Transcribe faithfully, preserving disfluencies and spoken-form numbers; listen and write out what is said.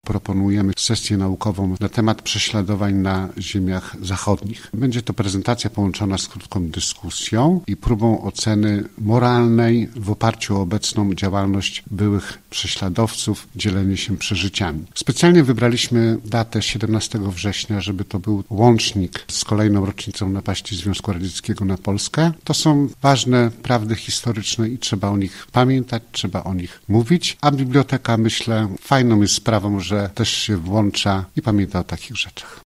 proponujemy sesję naukową na temat prześladowań na ziemiach zachodnich. Będzie to prezentacja połączona z krótką dyskusją i próbą oceny moralnej w oparciu o obecną działalność byłych prześladowców, dzielenie się przeżyciami. Specjalnie wybraliśmy datę siedemnastego września, żeby to był łącznik z kolejną rocznicą napaści Związku Radzieckiego na Polskę. To są ważne prawdy historyczne i trzeba o nich pamiętać, trzeba o nich mówić, a biblioteka, myślę, fajną jest sprawą, że też się włącza i pamięta o takich rzeczach.